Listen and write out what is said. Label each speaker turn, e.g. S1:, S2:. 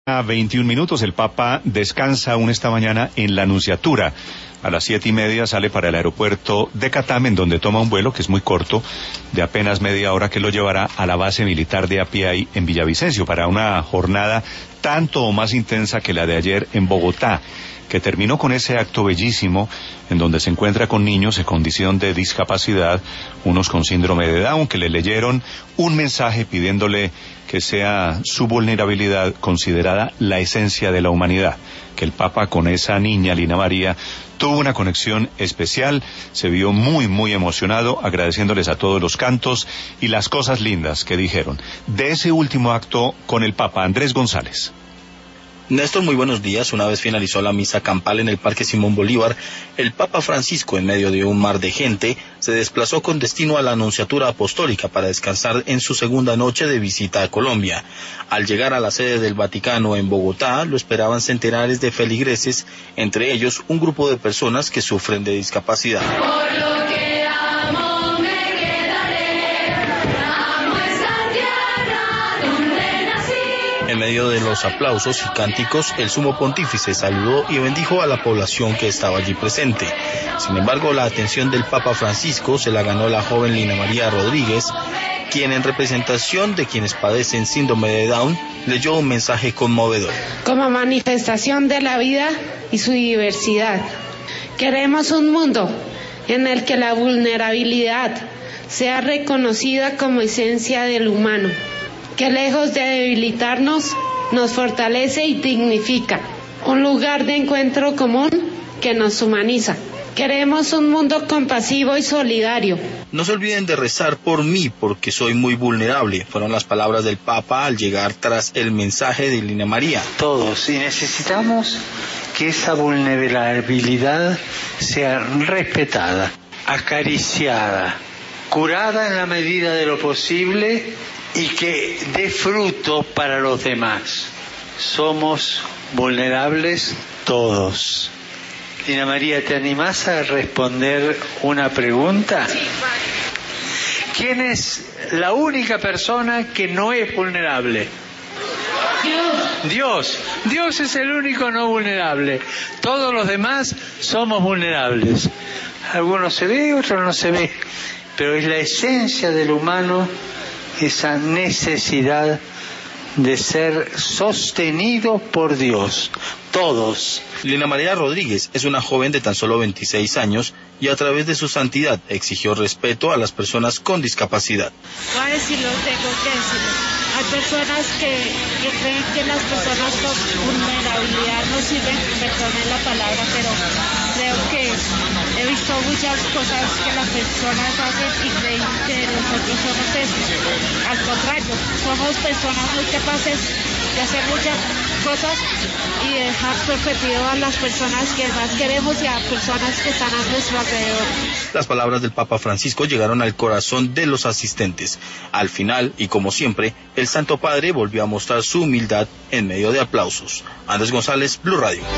S1: A 21 minutos, el Papa descansa aún esta mañana en la Nunciatura. A las 7:30 sale para el aeropuerto de Catam, en donde toma un vuelo que es muy corto, de apenas media hora, que lo llevará a la base militar de Apiay en Villavicencio, para una jornada tanto o más intensa que la de ayer en Bogotá, que terminó con ese acto bellísimo en donde se encuentra con niños en condición de discapacidad, unos con síndrome de Down, que le leyeron un mensaje pidiéndole que sea su vulnerabilidad considerada la esencia de la humanidad, que el Papa con esa niña, Lina María, tuvo una conexión especial, se vio muy emocionado, agradeciéndoles a todos los cantos y las cosas lindas que dijeron. De ese último acto con el Papa, Andrés González.
S2: Néstor, muy buenos días. Una vez finalizó la misa campal en el Parque Simón Bolívar, el Papa Francisco, en medio de un mar de gente, se desplazó con destino a la Nunciatura Apostólica para descansar en su segunda noche de visita a Colombia. Al llegar a la sede del Vaticano en Bogotá, lo esperaban centenares de feligreses, entre ellos un grupo de personas que sufren de discapacidad. En medio de los aplausos y cánticos, el sumo pontífice saludó y bendijo a la población que estaba allí presente. Sin embargo, la atención del Papa Francisco se la ganó la joven Lina María Rodríguez, quien en representación de quienes padecen síndrome de Down, leyó un mensaje conmovedor.
S3: Como manifestación de la vida y su diversidad, queremos un mundo en el que la vulnerabilidad sea reconocida como esencia del humano, que lejos de debilitarnos, nos fortalece y dignifica. Un lugar de encuentro común que nos humaniza. Queremos un mundo compasivo y solidario.
S2: No se olviden de rezar por mí, porque soy muy vulnerable. Fueron las palabras del Papa al llegar tras el mensaje de Lina María.
S4: Todos, y necesitamos que esa vulnerabilidad sea respetada, acariciada, curada en la medida de lo posible, y que dé fruto para los demás. Somos vulnerables todos. Lina María, ¿te animás a responder una pregunta?
S3: Sí,
S4: ¿Quién es la única persona que no es vulnerable? Dios. Dios es el único no vulnerable. Todos los demás somos vulnerables. Algunos se ve, otros no se ve. Pero es la esencia del humano, esa necesidad de ser sostenido por Dios, todos.
S2: Lina María Rodríguez es una joven de tan solo 26 años y a través de su santidad exigió respeto a las personas con discapacidad.
S5: Voy a decirlo, tengo que decirlo. Hay personas que creen que las personas con vulnerabilidad no sirven, perdonen la palabra, pero creo que he visto muchas cosas que las personas hacen y creen que nosotros somos eso. Al contrario, somos personas muy capaces de hacer muchas cosas y dejar perpetuado a las personas que más queremos y a personas que están a nuestro alrededor.
S2: Las palabras del Papa Francisco llegaron al corazón de los asistentes. Al final, y como siempre, el Santo Padre volvió a mostrar su humildad en medio de aplausos. Andrés González, Blue Radio.